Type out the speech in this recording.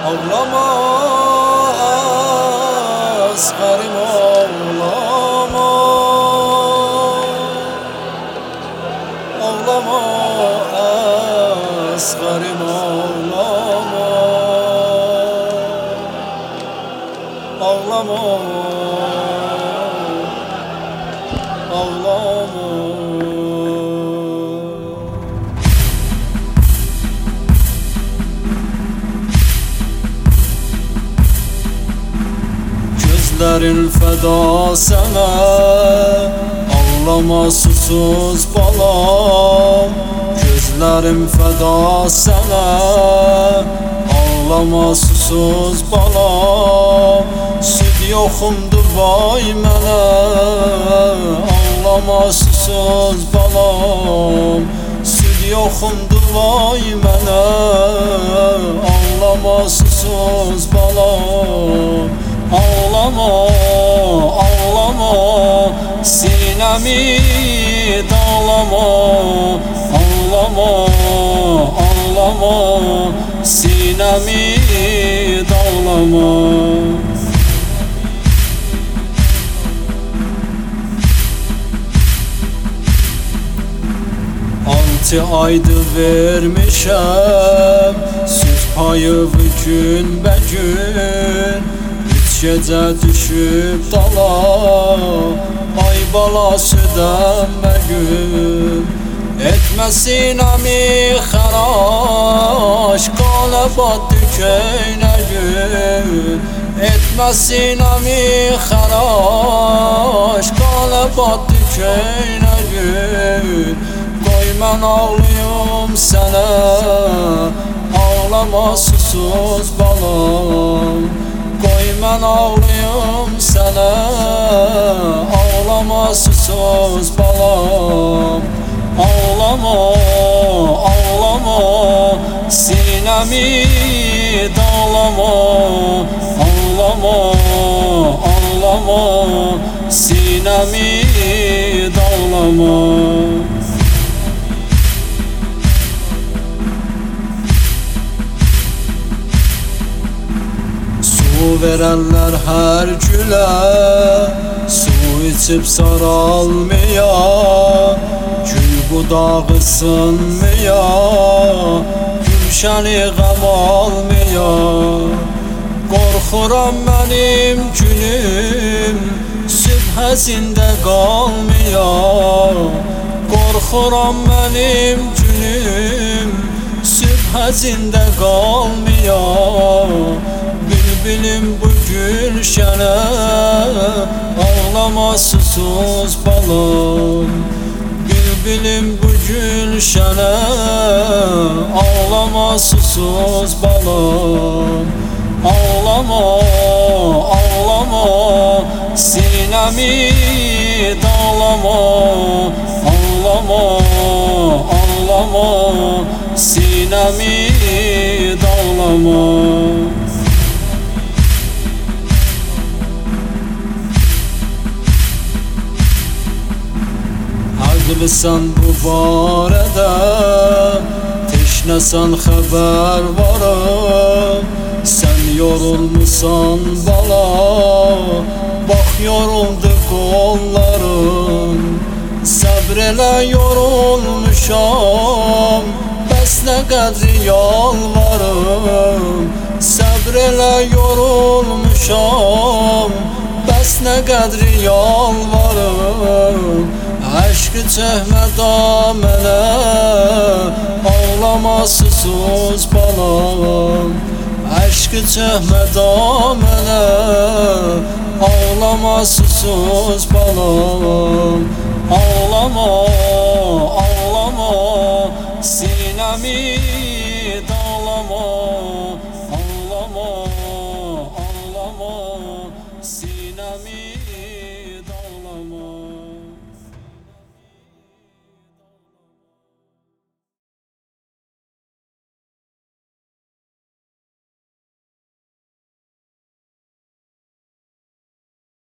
Ağlama asgarim ağlama. Ağlama asgarim ağlama. Ağlama, ağlama. Gözlerin feda sana, ağlama susuz balam. Gözlerim feda sana, ağlama susuz balam. Süd yoxumdur vay mənə, ağlama susuz balam. Süd yoxumdur vay mənə, ağlama susuz balam. Ağlama, ağlama, sinemi dağlama. Ağlama, ağlama, sinemi dağlama. Altı aydır vermişəm süz payımı günbəgün. Gecə düşüb dala, ay balası dənmə gün. Etmə sinəmi xəraş, qanə batdı köynə gün. Etmə sinəmi xəraş, qanə batdı köynə gün. Qoy mən ağlayım sənə, ağlama susuz balam. Qoy mən ağlayım sənə, ağlama susuz balam. Ağlama, ağlama, sinemi dağlama. Ağlama, ağlama, sinemi dağlama. Su verənlər hər gülə, su içib saralmaya. Gül budağı sınmaya, gülşəni qəm almaya. Qorxuram mənim günüm sübhəsində qalmaya. Qorxuram mənim günüm sübhəsində qalmaya. Bülbülüm bu gülşənə, ağlama susuz balam. Bülbülüm bu gülşənə, ağlama susuz balam. Ağlama, ağlama, sinemi dağlama. Ağlama, ağlama, sinemi dağlama. Haqlısan bu barədə, teşnəsən xəbər varım. Sən yorulmusan bala, bax yoruldu qollarım. Səbr elə yorulmuşam, bəs nə qədri yalvarım. Səbr elə yorulmuşam, bəs nə qədri yalvarım. Aşkı çəkmə damənə, ağlama susuz balam. Aşkı çəkmə damənə, ağlama susuz balam.